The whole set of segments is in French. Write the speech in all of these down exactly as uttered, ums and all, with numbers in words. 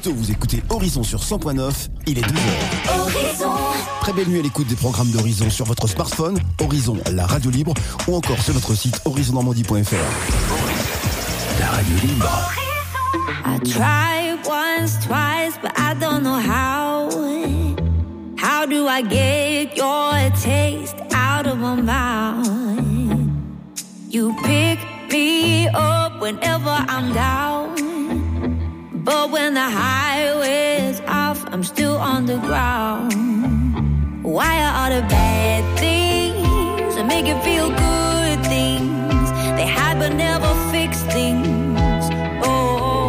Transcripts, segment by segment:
Presto, vous écoutez Horizon sur cent point neuf, il est deux heures. Horizon. Très belle nuit à l'écoute des programmes d'Horizon sur votre smartphone, Horizon, la radio libre, ou encore sur notre site horizon normandie point f r. La radio libre. I tried once, twice, but I don't know how. How do I get your taste out of my mouth? You pick me up whenever I'm down, but when the highway's off, I'm still on the ground. Why are all the bad things that make you feel good things? They hide but never fix things. Oh,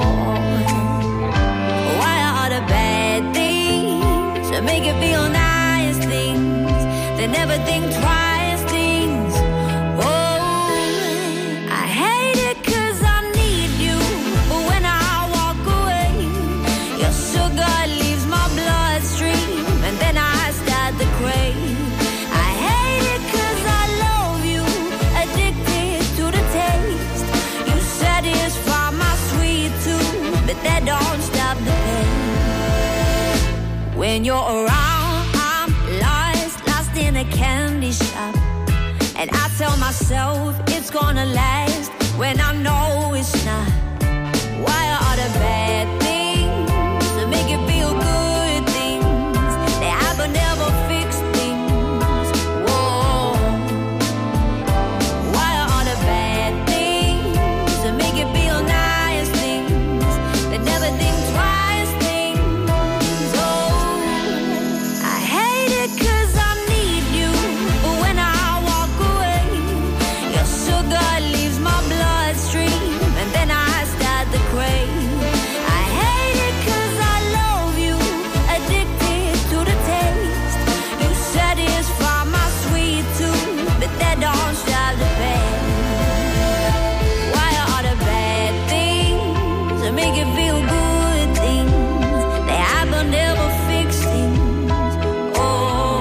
why are all the bad things that make you feel nice things? They never think twice. That don't stop the pain. When you're around, I'm lost, lost in a candy shop. And I tell myself it's gonna last when I know it's not. Why are all the bad things that make you feel good things? They have but never fix things. Whoa. Why are all the bad things that make you feel nice? Never think twice things. Oh, I hate it 'cause I need you, but when I walk away, your sugar leaves my bloodstream, and then I start to crave. I hate it 'cause I love you, addicted to the taste. You satisfy my sweet tooth, but that don't stop the pain. Why are all the bad things that make you feel good? Never fix things. Oh,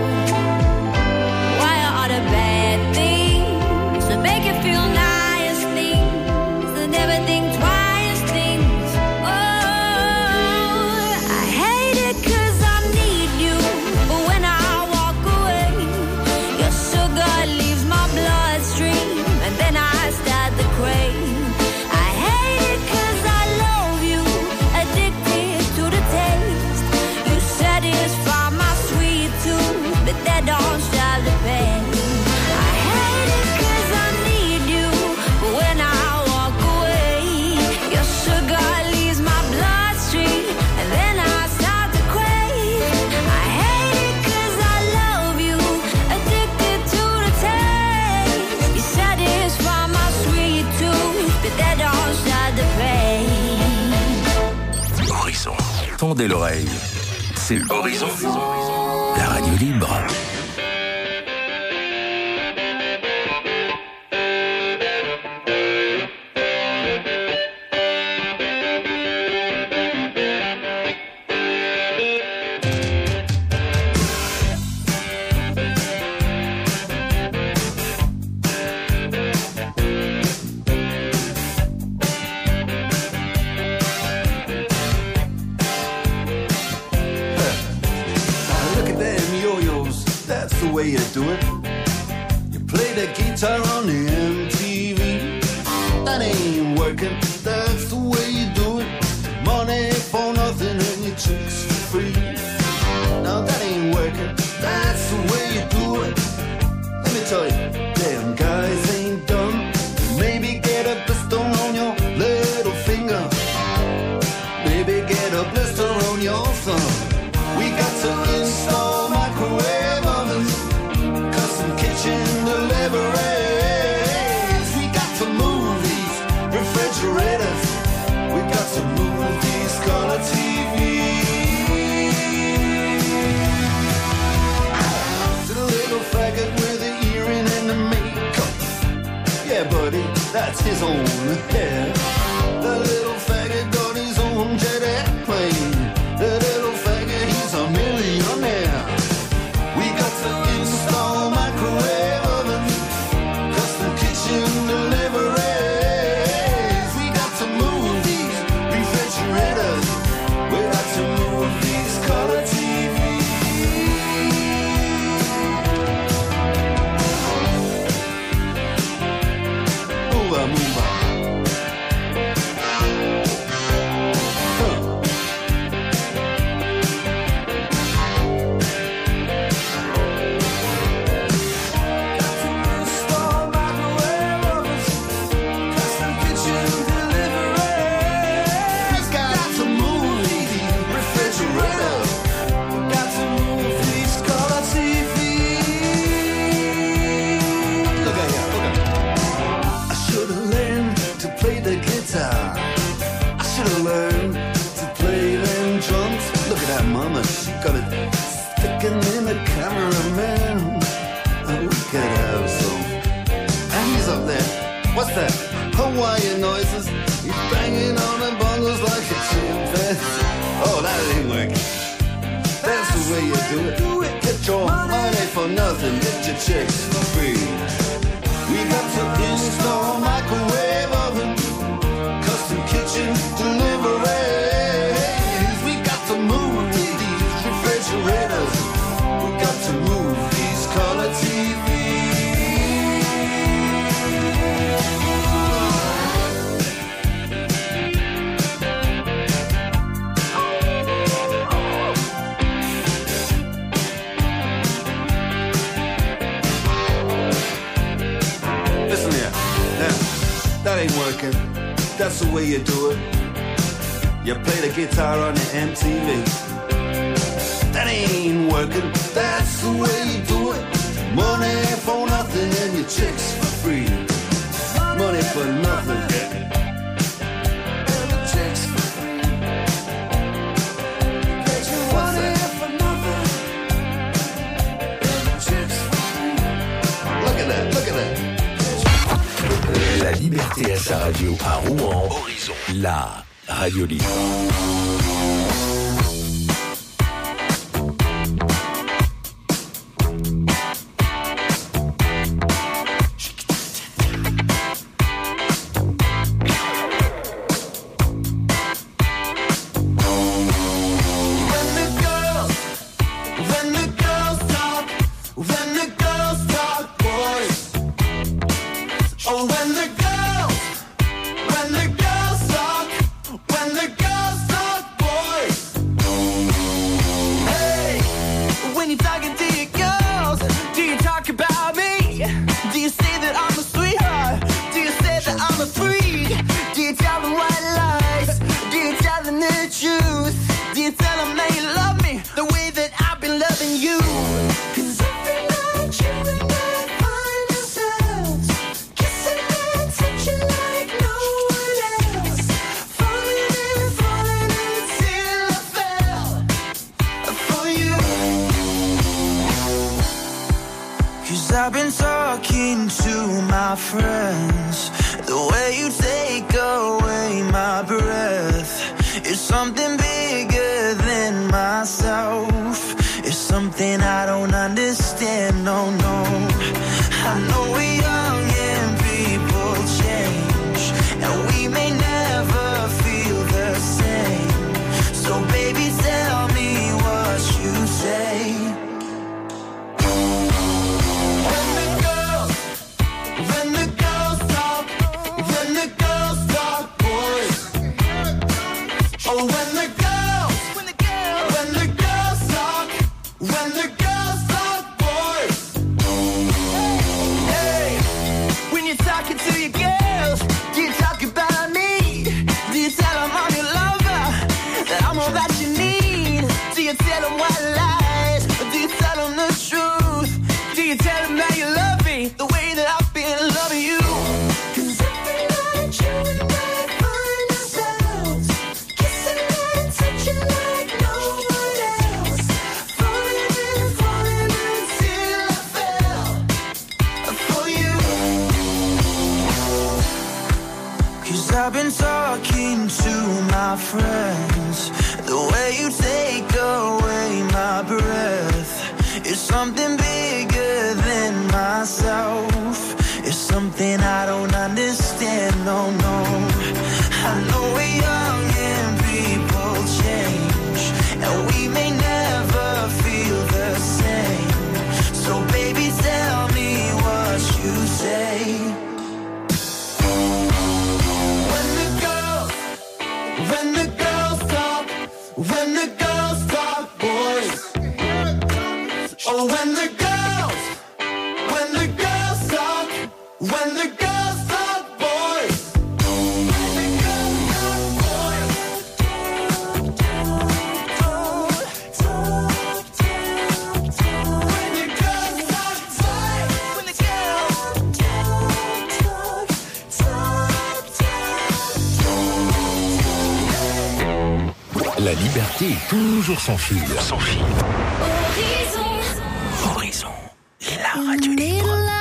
why are all the bad things that make you feel nice things? That never think twice things. Oh, I hate it 'cause I need you, but when I walk away, your sugar leaves my bloodstream, and then I start to crave. I hate it 'cause I love you, addicted to the taste. Satisfy my sweet tooth, but that don't stop the pain. I hate it 'cause I need you, but when I walk away, your sugar leaves my bloodstream, and then I start to crave. I hate it 'cause I love you, addicted to the taste. You satisfy my sweet tooth, but that don't stop the pain. Horizon. Tendez l'oreille. C'est Horizon, la radio libre. You do it. You play the guitar on the M T V. That ain't working. That's the way you do it. Money for nothing and your chicks for free. Now that ain't working. That's the way you do it. Let me tell you, damn guys ain't dumb. Maybe get a blister on your little finger. Maybe get a blister on your thumb. We got to install microwave ovens. Kitchen deliveries. We got to move these refrigerators. We got to move these color T Vs. To the little faggot with the earring and the makeup. Yeah, buddy, that's his own hair. The little faggot got his own jet airplane. The little faggot, he's a millionaire. We got to install microwave oven, custom kitchen deliveries. We got to move these refrigerators. could have some. And he's up there. What's that? Hawaiian noises. He's banging on the bongos like a chimpanzee. Oh, that ain't working. That's the way you do it. Get your money for nothing. Get your chicks for free. We got to install microwave oven, custom kitchen deliveries. We got to move these refrigerators. We got to move these color T Vs. Listen here, now, that ain't working. That's the way you do it. You play the guitar on the M T V. That ain't working. That's the way you do it. Money for nothing and your chicks for free. Money for nothing. And the chicks for free. What's that? For nothing. And the chicks for free. Look at that, look at that. La liberté à sa radio à Rouen. Horizon. La radio libre. I've been talking to my friends. The way you take away my breath is something bigger than myself. It's something I don't understand, no, no. I know we're young and people change, and we may never feel the same. So baby, tell me what you say. I've been talking to my friends. The way you take away my breath is something bigger than myself. It's something I don't understand, no, no. I know we're young and people change, and we may never feel the same. So baby, tell me what you say. When the girls talk, when the girls talk, boys. Oh, when the girls, when the girls talk, when the girls talk, boys. When the girls talk, boys. When the girls talk, boys. When the girls La liberté est toujours sans fil. Sans fil. Horizon. Horizon. La radio libre.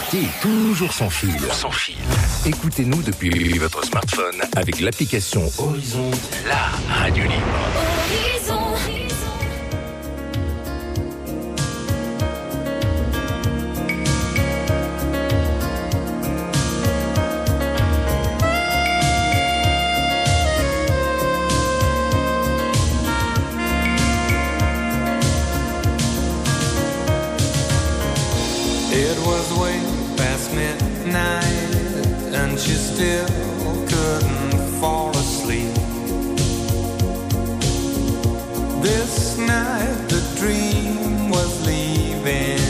liberté est toujours sans fil. Sans fil. Écoutez-nous depuis votre smartphone avec l'application Horizon, la radio libre. Horizon. It was way past midnight and she still couldn't fall asleep. This night the dream was leaving.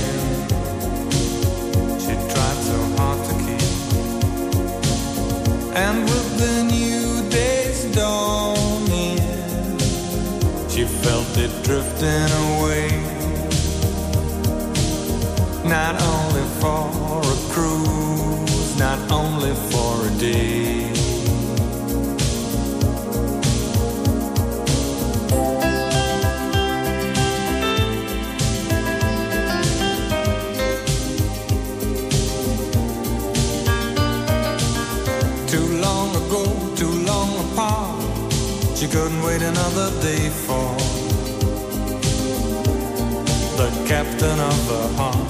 She tried so hard to keep. And with the new day's dawning, she felt it drifting away. Not only for a cruise, not only for a day. Too long ago, too long apart, she couldn't wait another day for the captain of her heart.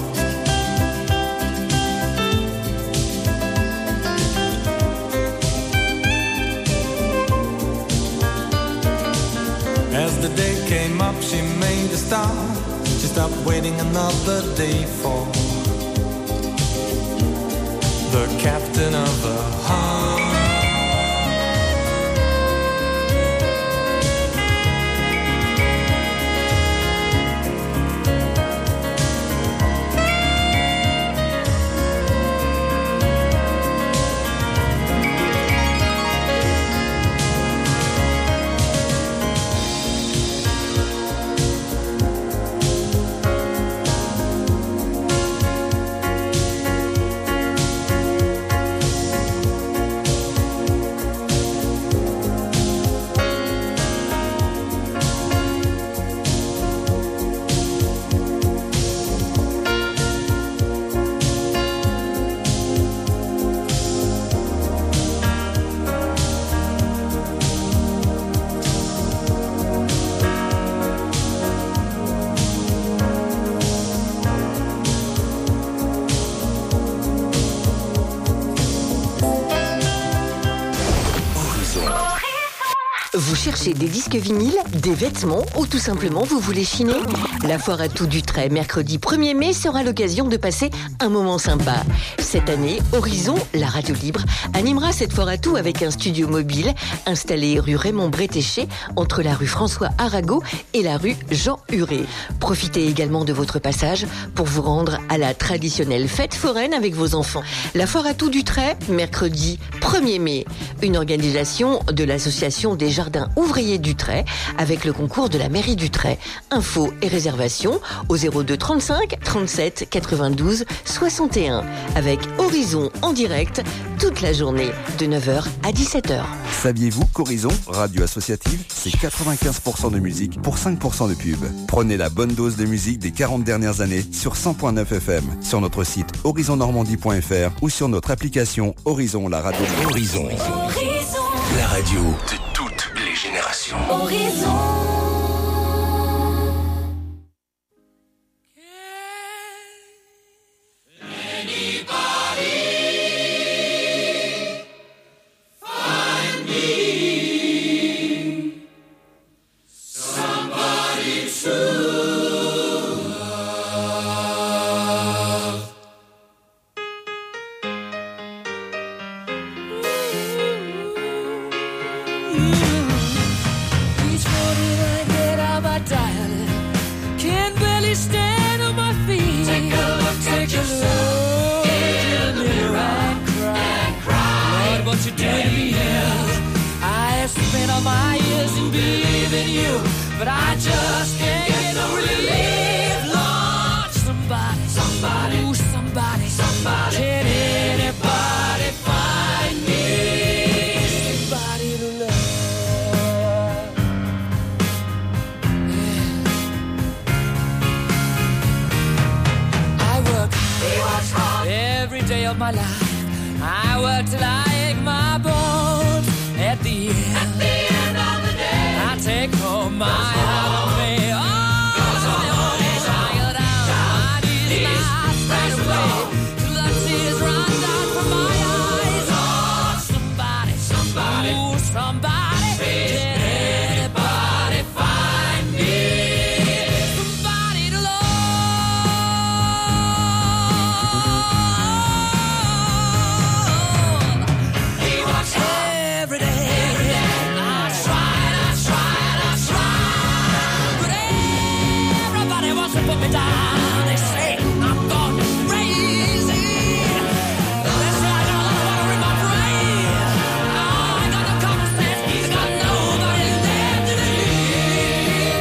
As the day came up, she made a start. She stopped waiting another day for the captain of the heart. Vous cherchez des disques vinyles, des vêtements ou tout simplement vous voulez chiner? La foire à tout du trait, mercredi premier mai, sera l'occasion de passer un moment sympa. Cette année, Horizon, la radio libre, animera cette foire à tout avec un studio mobile installé rue Raymond Bretéché, entre la rue François Arago et la rue Jean Huré. Profitez également de votre passage pour vous rendre à la traditionnelle fête foraine avec vos enfants. La foire à tout du trait, mercredi premier mai. Une organisation de l'association des jardins ouvriers du Trait avec le concours de la mairie du Trait. Infos et réservations au zéro deux trente-cinq trente-sept quatre-vingt-douze soixante et un avec Horizon en direct toute la journée de neuf heures à dix-sept heures. Saviez-vous qu'Horizon, radio associative, c'est quatre-vingt-quinze pour cent de musique pour cinq pour cent de pub. Prenez la bonne dose de musique des quarante dernières années sur cent point neuf F M, sur notre site horizon normandie point F R ou sur notre application Horizon, la radio. Horizon. Horizon. La radio de toutes les générations. Horizon. Every my life. I work till I ache my bones. At the end, at the end of the day, I take home my half-pay. Oh, tired out, my knees right away. Till the tears run down from my eyes. Oh, somebody, somebody, ooh, somebody, can anybody find me? Somebody to love. He walks every day. Every day. I tried, I tried, I tried, but everybody wants to put me down. They say I'm gone crazy. They say I got a lot of water in my brain. I ain't got no common sense. I got nobody left to believe.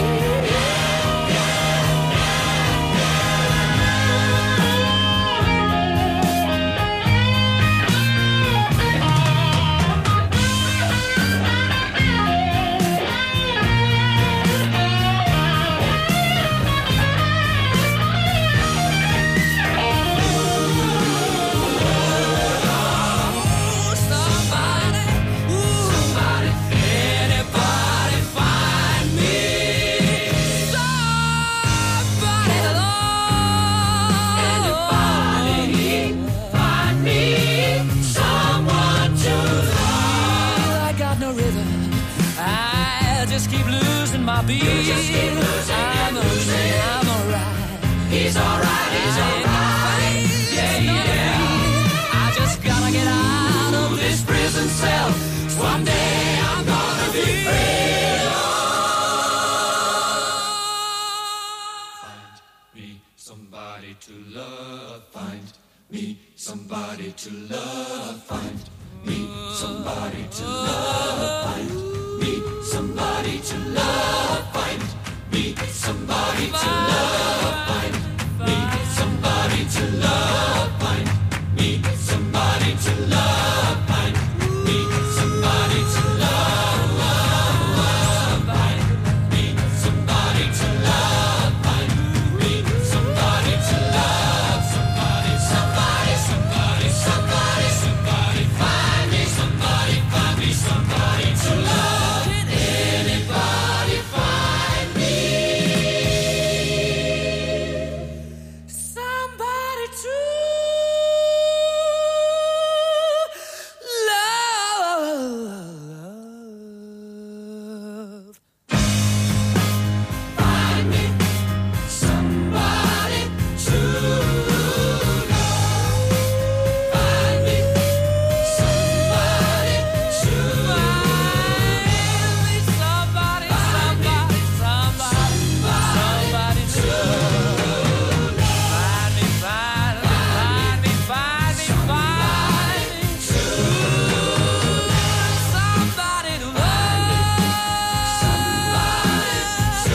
Somebody, ooh, somebody, anybody find me? Somebody to love. Anybody find me? Someone to love. I got no rhythm. I just keep losing my beat. You just keep losing, I'm losing. I'm alright. He's alright. He's alright. Yeah, yeah. I just gotta get out of this prison cell. Someday I'm gonna be free. Find me somebody to love. Find me somebody to love. Find me somebody to love. Find me somebody to love. Find me somebody to love. Find me somebody to love. Find me somebody to love. Find me somebody to love. Find me somebody to love. Find me somebody to love. Somebody, somebody, somebody, somebody, somebody. Find me somebody, find me somebody to love. Can anybody find me? Somebody to love. Find me somebody to love. Find me somebody to find me somebody, somebody, somebody, somebody to love. Find me, find me, find me, find me, find me to somebody to love. Somebody to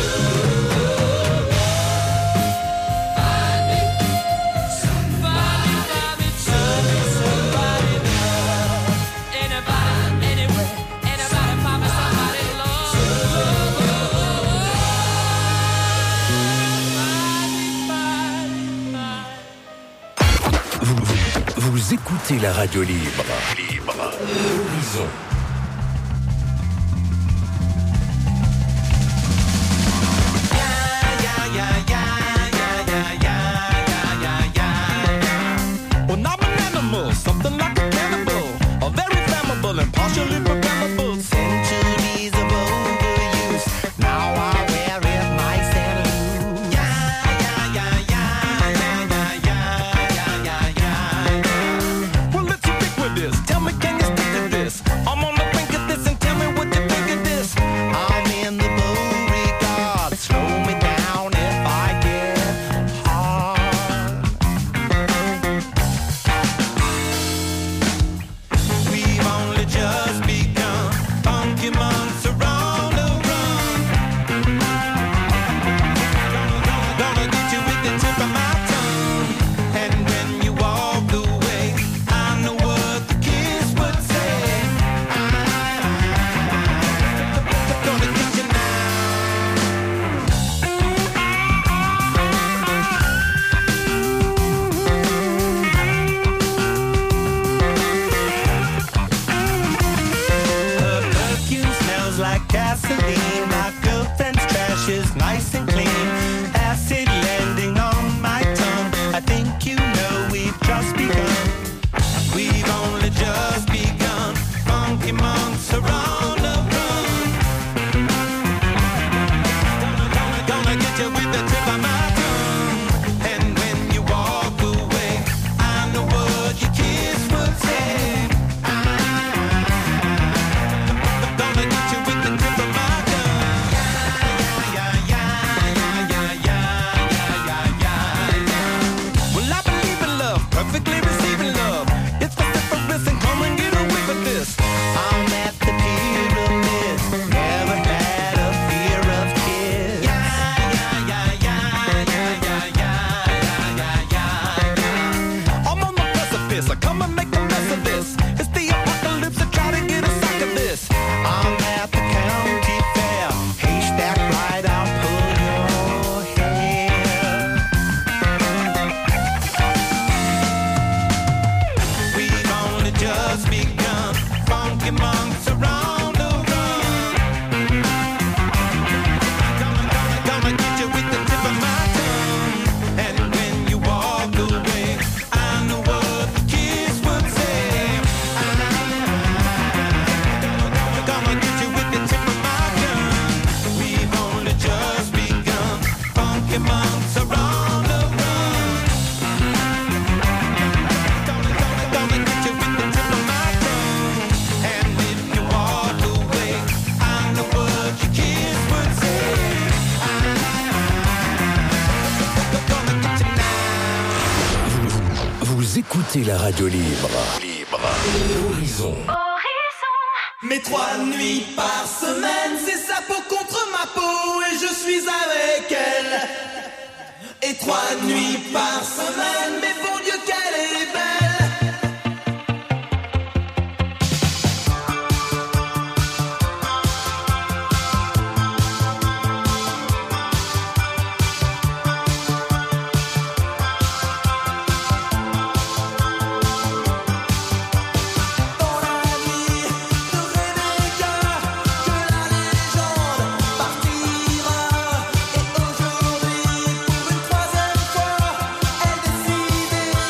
find me somebody, find me to somebody to love. Anybody, anywhere, anybody, find me somebody to love. Vous, vous, vous écoutez la radio libre. Libre. Horizon. Well, I'm an animal, something like a cannibal, a very flammable and partially programmable. Centuries of overuse, now I wear it nice and loose. Yeah, yeah, yeah, yeah, yeah, yeah, yeah, yeah, yeah, yeah. Well, it's ubiquitous. Tell me, can you stick to this? I'm on gasoline. My girlfriend's trash is nice and clean. Acid landing on my tongue. I think you know we've just begun. We've only just begun. Funky monks are on the run. Gonna, gonna, gonna get you with the tip of my tongue. And when you walk away, I know what your kiss would say. Gonna get you with the tip of my tongue. Yeah, yeah, yeah, yeah, yeah, yeah, yeah, yeah, yeah. Well, I believe in love, perfectly receiving love. It's vociferous and come and get away with this. I'm at the pyramids, never had a fear of kids. Yeah, yeah, yeah, yeah, yeah, yeah, yeah, yeah, yeah, yeah. I'm on the precipice, I come and make a mess of this. It's the apocalypse, I try to get a sack of this. I'm at the county fair, haystack right, I'll pull your hair. We've only just begun. Funky monks are on the run. Gonna, gonna, gonna get you with the tip of my tongue. And when you walk away, I know what the kids would say. Gonna, gonna get you with the tip of my tongue. We've only just begun. Funky monks are on the run. Gonna, gonna, gonna get you with the tip of my tongue. And if you walk away, I know what your kids would say. Gonna get you now. Vous écoutez la radio libre. Libre. Horizon. Mes trois nuits par semaine, c'est sa peau contre ma peau et je suis avec elle. Et trois nuits par semaine, mais bon Dieu qu'elle est belle. Dans la nuit de Rebecca, que la légende partira. Et aujourd'hui, pour une troisième fois, elle décidera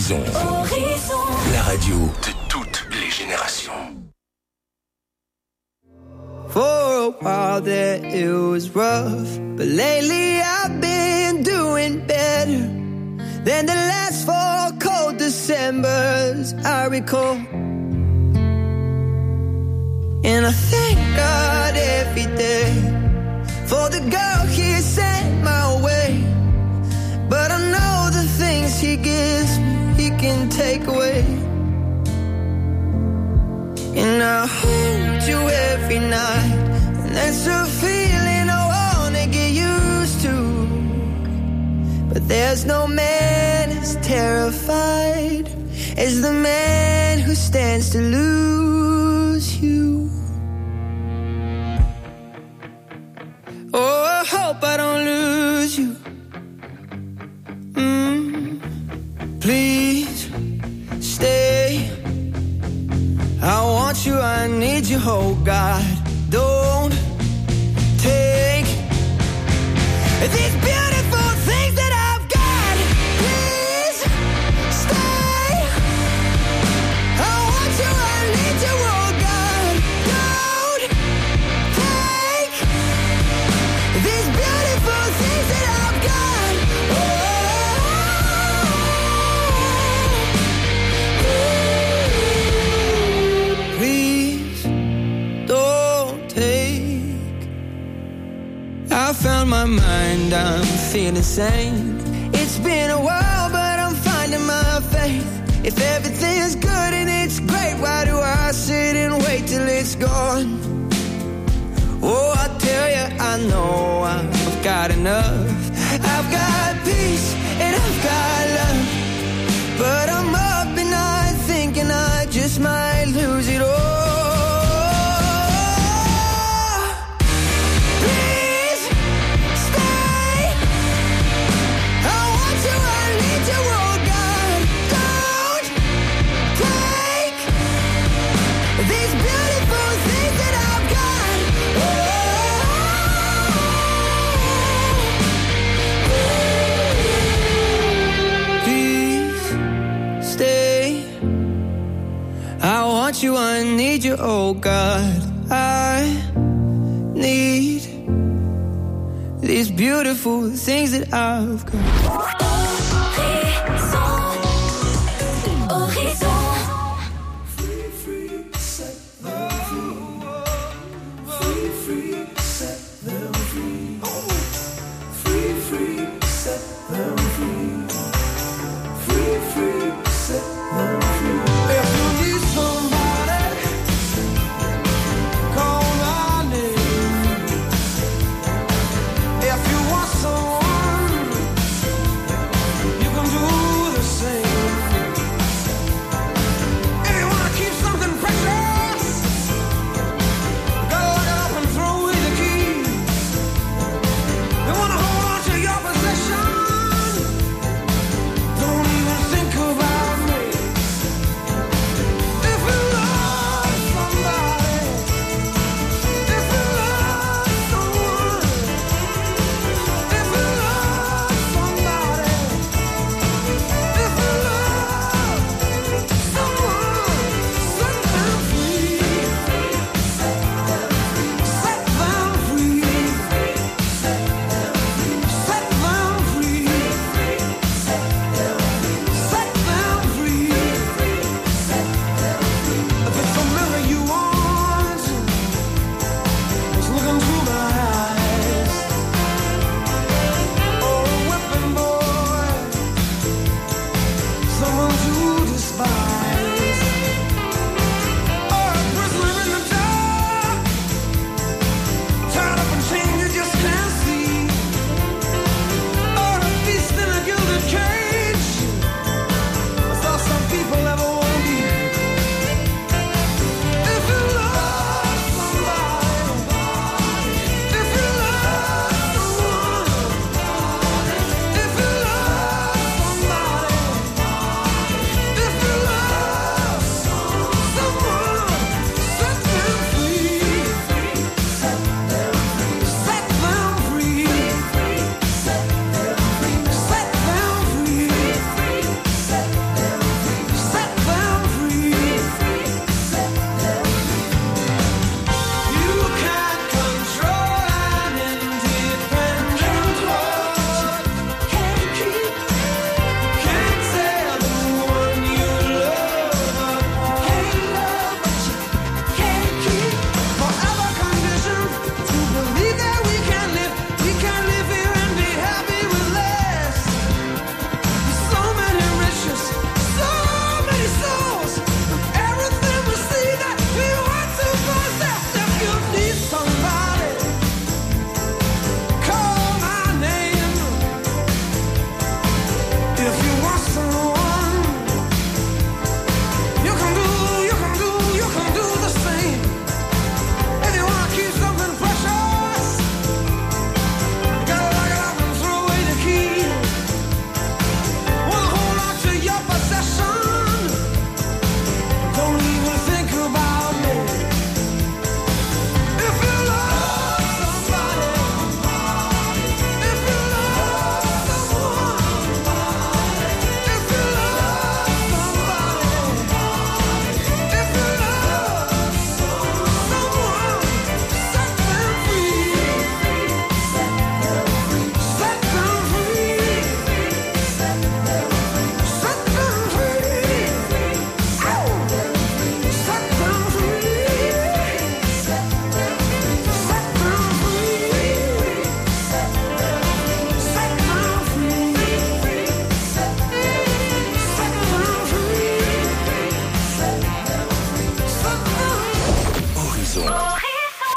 Horizon. Horizon. La radio de toutes les générations. For a while there it was rough, but lately I've been doing better than the last four cold Decembers I recall. And I thank God every day for the girl He sent my way. But I know the things He gives me, He can take away. And I hold you every night, and that's a feeling I wanna get used to. But there's no man as terrified as the man who stands to lose you. Oh, I hope I don't lose you. Mm, please stay. I want you, I need you, oh God. Don't take these beautiful things that I've got. Please stay. I want you, I need you, oh God. Don't take these beautiful things that I've got. Oh, please don't take. I found my mind, I'm feeling sane. It's been a while, but I'm finding my faith. If everything's good and it's great, why do I sit and wait till it's gone? Oh, I tell you, I know I've got enough. I've got peace and I've got love, but I'm up and I thinking I just might lose it all. Please stay. I want you, I need you, oh God. Don't take these beautiful things that I've got. Please stay. I want you, I need you, oh God. I need these beautiful things that I've got. If you want someone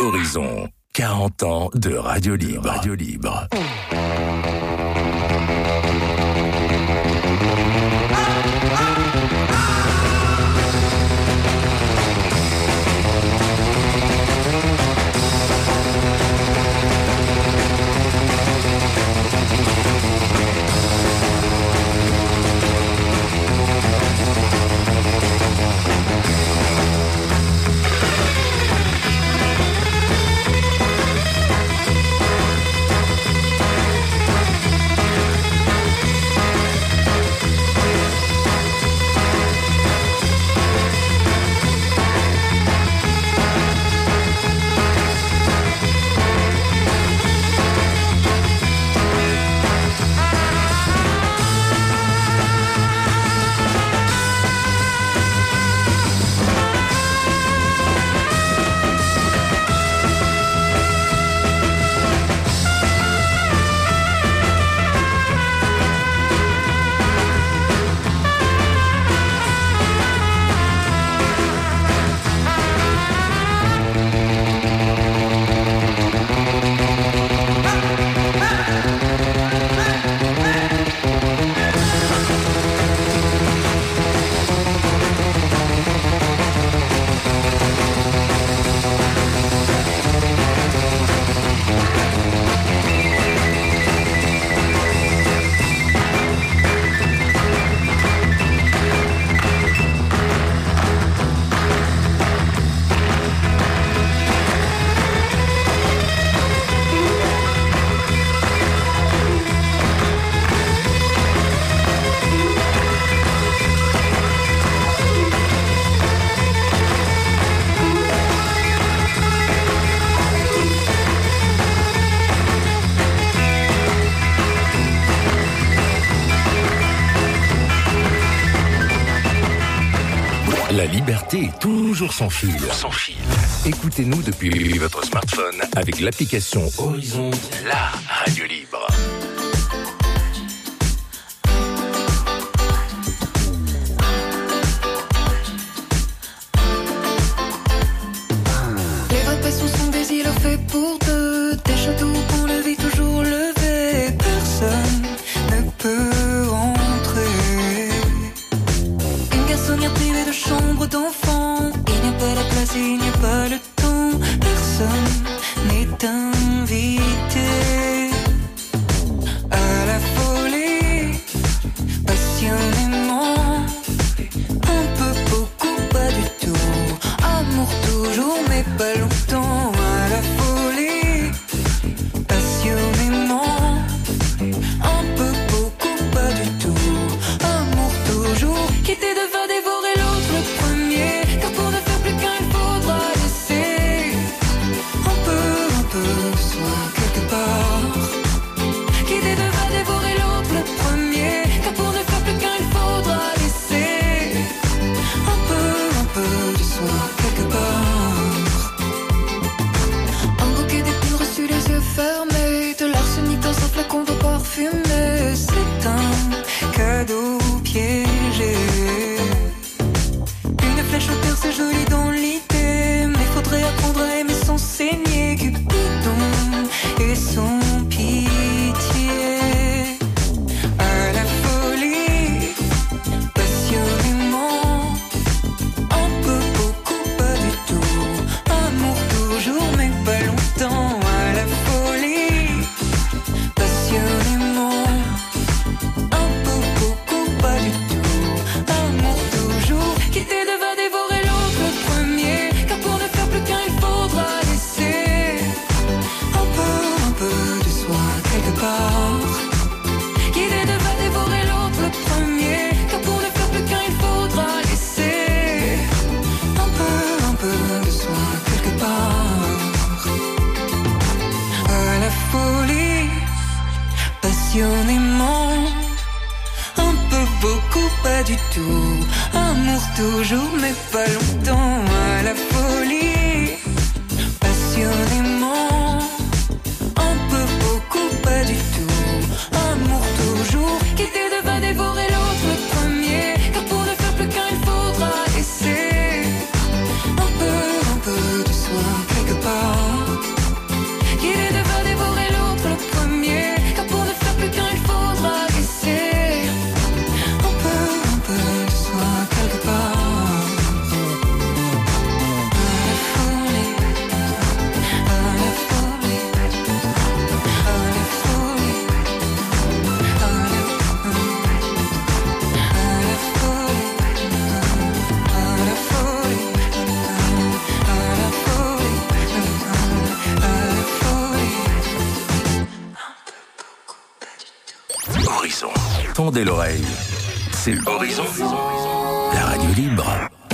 Horizon, quarante ans de radio libre. Radio libre. La liberté est toujours sans fil. Sans fil. Écoutez-nous depuis votre smartphone avec l'application Horizon, la radio libre. Les vraies passions sont des îlots faits pour deux, des châteaux qu'on le vit toujours levé. Personne ne peut entrer. Une garçonnière privée de chambre d'enfant. Il n'y a pas la place et il n'y a pas le temps. Personne n'est invité à la folie. Passionnément, un peu, beaucoup, pas du tout. Amour toujours, mais pas longtemps. À la folie, passionnément, un peu, beaucoup, pas du tout. Amour toujours, quitter de va dévorer l'autre le premier. Car pour ne faire plus qu'un, il faudra laisser un peu, un peu de soi quelque part. Quitter de va dévorer l'autre le premier. Car pour ne faire plus qu'un, il faudra laisser un peu, un peu de soi quelque part. Un bouquet d'épines reçu les yeux fermés, de l'arsenic dans un flacon d'eau parfumée. C'est un cadeau piégé. Une flèche au cœur, c'est joli dans l'idée, mais faudrait apprendre à aimer sans saigner. Cupidon et son pitié. À la folie, passionnément, un peu, beaucoup, pas du tout. Amour toujours, mais pas longtemps. À la folie, passionnément, un peu, beaucoup, pas du tout. Amour toujours, quitter de va dévorer l'autre le premier. Car pour ne faire plus qu'un, il faudra laisser un peu, un peu de soi quelque part. Quitter de va dévorer l'autre le premier. Car pour ne faire plus qu'un, il faudra laisser un peu, un peu de soi quelque part. À la folie, passionnément, un peu, beaucoup, pas du tout. Amour toujours, mais pas longtemps. À la folie, passionnément, un peu, beaucoup, pas du tout. Amour toujours, quitter de va dévorer l'autre le premier. Car pour ne faire plus qu'un, il faudra laisser un peu, un peu de soi quelque part. Tendez l'oreille. C'est Horizon, la radio libre.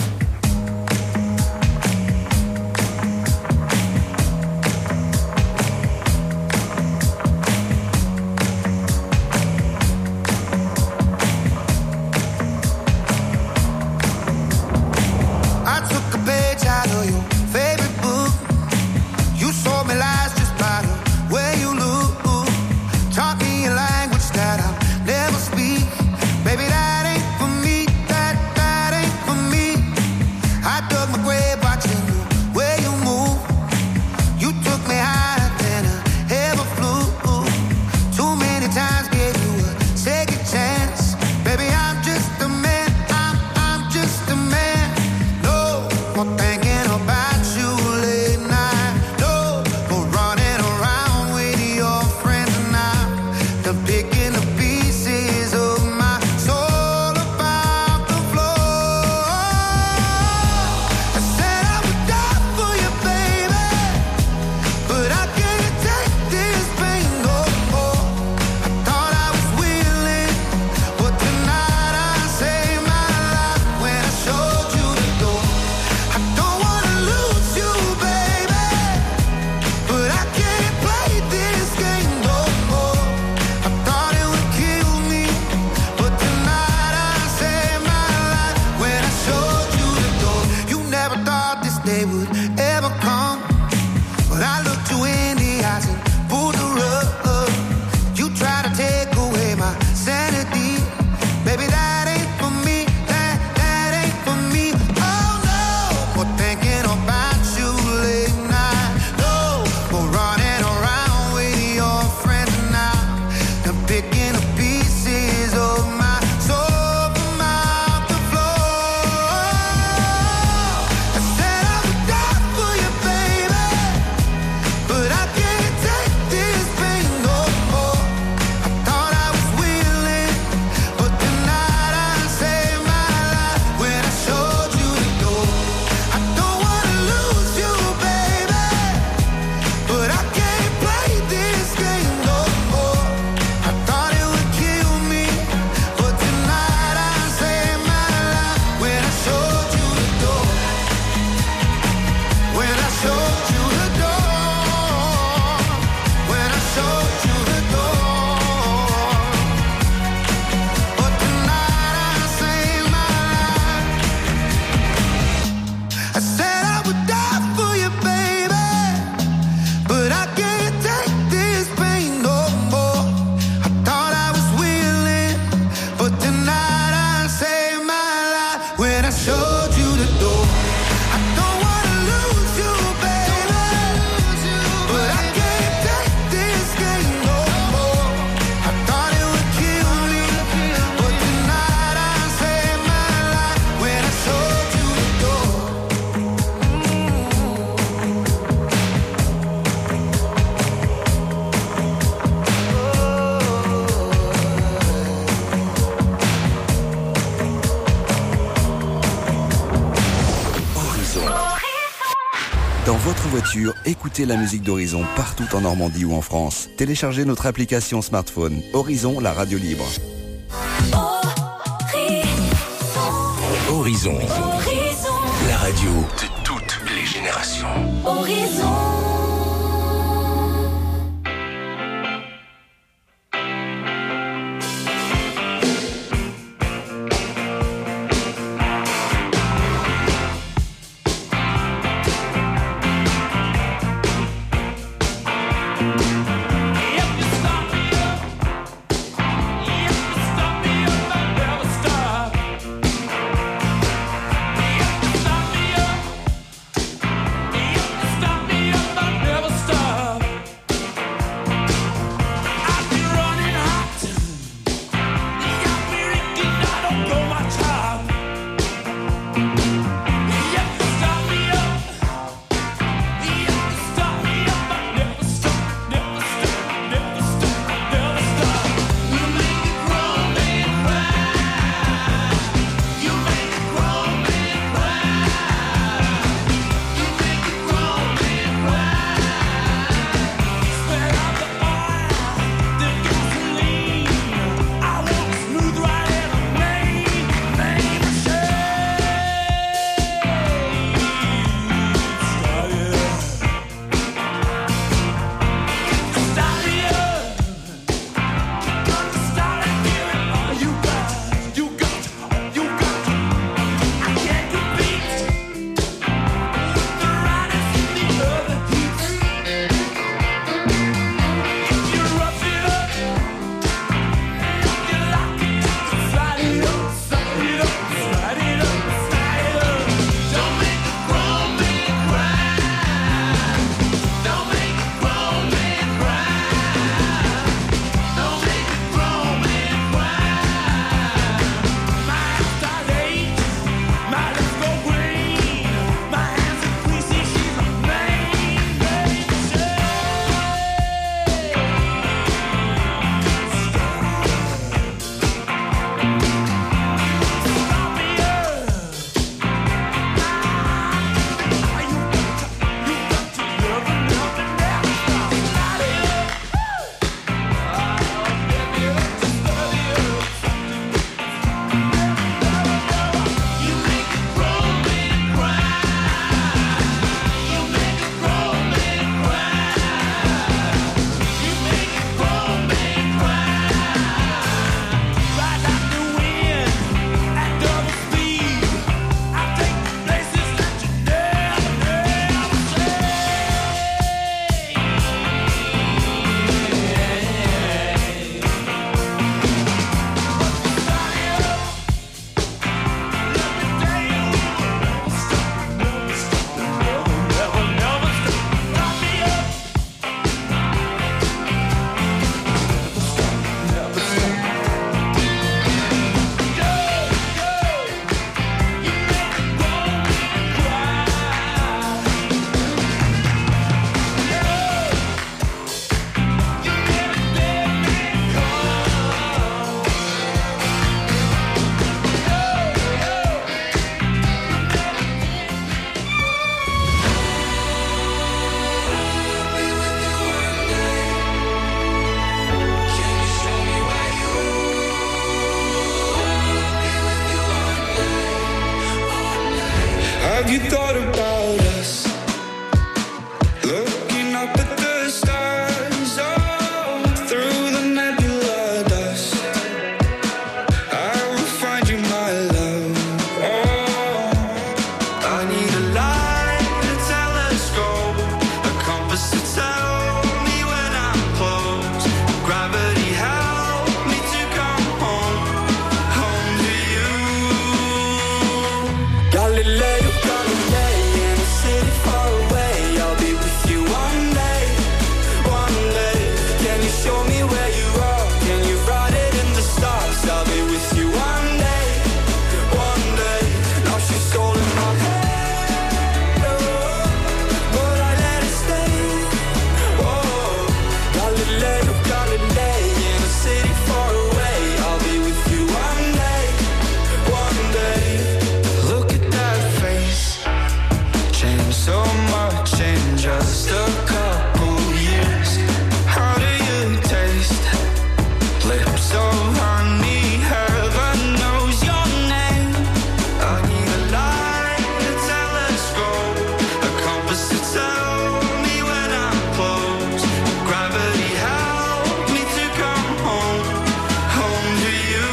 Écoutez la musique d'Horizon partout en Normandie ou en France. Téléchargez notre application smartphone. Horizon, la radio libre. Horizon, Horizon. La radio de toutes les générations. Horizon. Stop me up. Have you thought about us? Looking up at the stars, oh, through the nebula dust. I will find you, my love. Oh, I need a light, a telescope, a compass to tell me when I'm close. Gravity help me to come home, home to you. Galileo, Galilei, in a city far away. I'll be with you one day, one day. Can you show me where you are? Can you write it in the stars? I'll be with you one day, one day. Now she's all in my head, oh, but I let it stay. Oh, Galileo, Galilei, in a city far away. I'll be with you one day, one day. Look at that face, changed so much in just a couple years. How do you taste? Lips of honey, heaven knows your name. I need a light, a telescope, a compass to tell me when I'm close. Gravity help me to come home, home to you.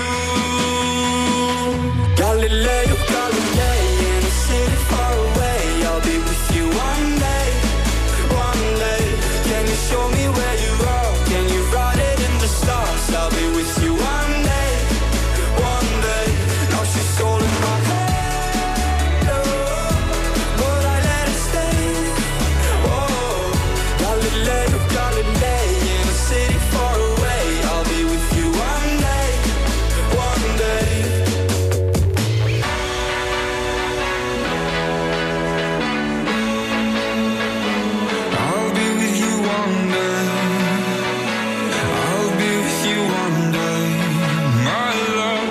Galileo, Galilei, in a city far away. I'll be with you one day, one day. Can you show me where you are? Can you write it in the stars? I'll be with you one day, one day. Now she's all in my head, oh, but I let it stay. Oh, Galileo, Galilei, in a city far away. I'll be with you one day, one day. I'll be with you one day. I'll be with you one day, my love.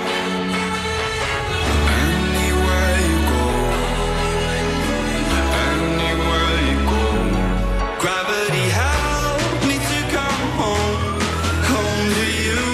Anywhere you go, anywhere you go. Gravity help me to come home, home to you.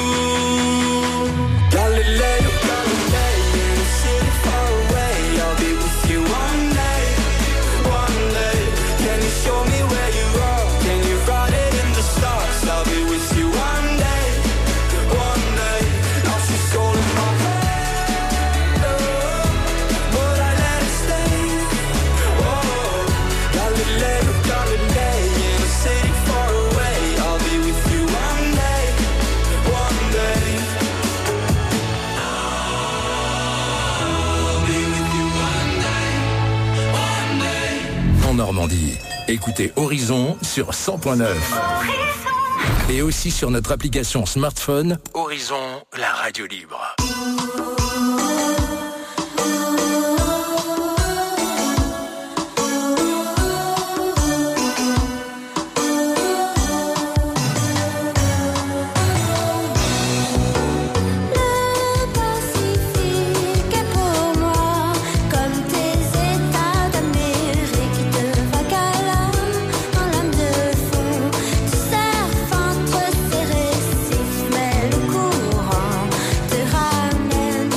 Galileo, Galilei, in a city far away. I'll be with you one day, one day. Can you show me where you are? Can you write it in the stars? I'll be with you one day, one day. Now she's all in my head, oh, but I let it stay. Oh, Galileo, Galilei, in a city far away. I'll be with you one day, one day. I'll be with you one day, one day. En Normandie, écoutez Horizon sur cent point neuf. Et aussi sur notre application smartphone Horizon, la radio libre. Le Pacifique est pour moi comme tes États d'Amérique de vague à l'âme, dans l'âme de fond. Tu surfes entre ces récifs, mais le courant te ramène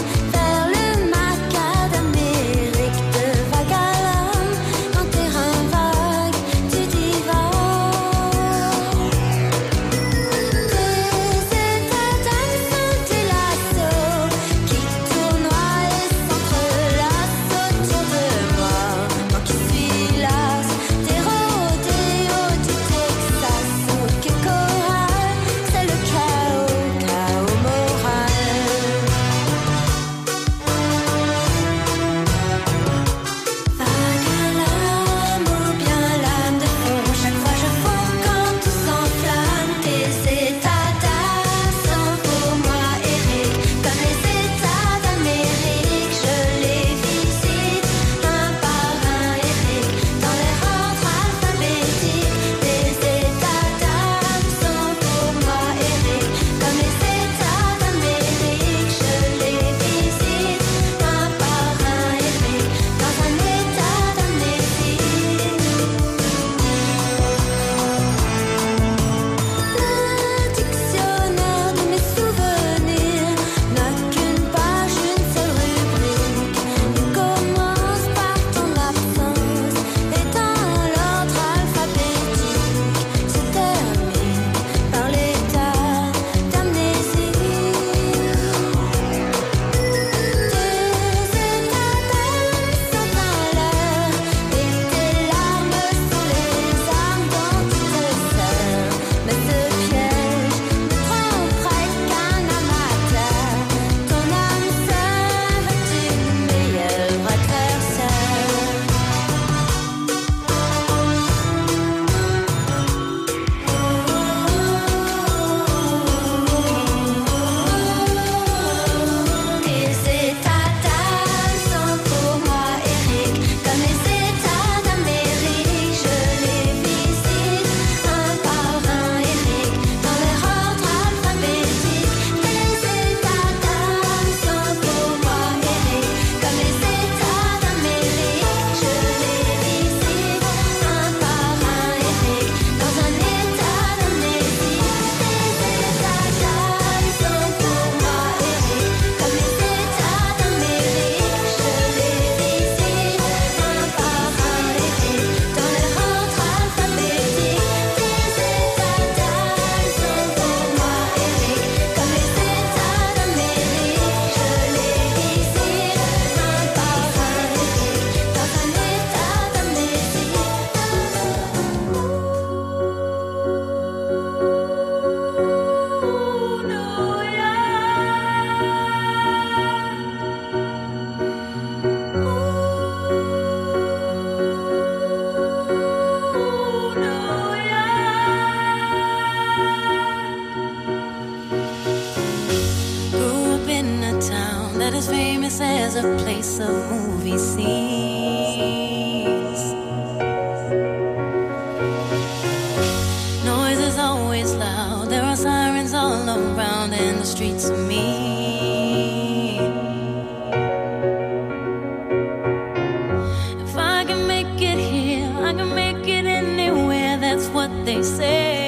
can make it anywhere, that's what they say.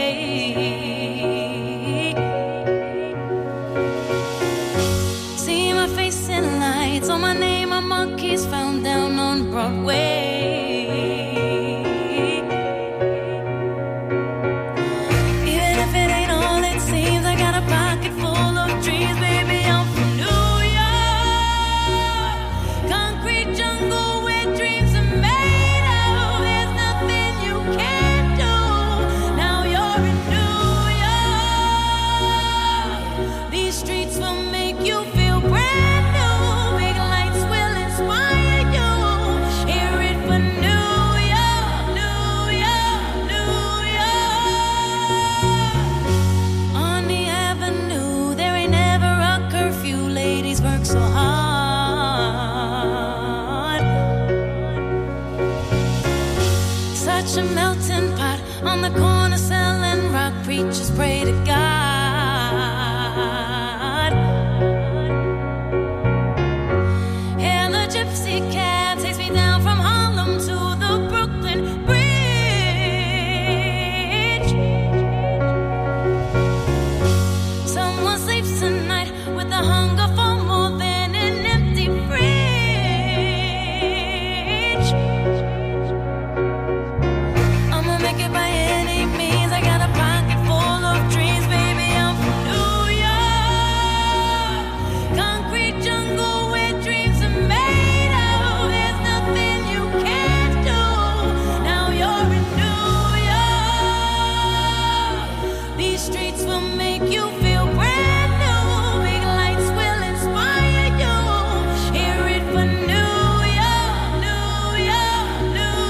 See my face in lights, on my name a monkey's found down on Broadway. Even if it ain't all it seems, I got a pocket full of dreams, baby, I'm from New York. Concrete jungle where dreams are made of. There's nothing you can't do. Now you're in New York. These streets will make you feel brand new. Big lights will inspire you. Hear it for New York, New York, New York. On the avenue, there ain't never a curfew. Ladies work so hard. Such a melting pot on the corner selling rock. Preachers pray to God. And the gypsy cab takes me down from Harlem to the Brooklyn Bridge. Someone sleeps tonight with the hunger for more than an empty fridge. I'ma make it by any means. I got a pocket full of dreams, baby, I'm from New York. Concrete jungle where dreams are made of. There's nothing you can't do. Now you're in New York. These streets will make you feel brand new. Big lights will inspire you. Hear it for New York, New York, New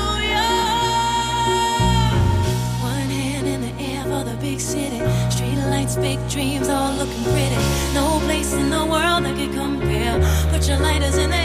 York. One hand in the air for the big city. Street lights, big dreams, all looking pretty. No place in the world that can compare. Put your lighters in the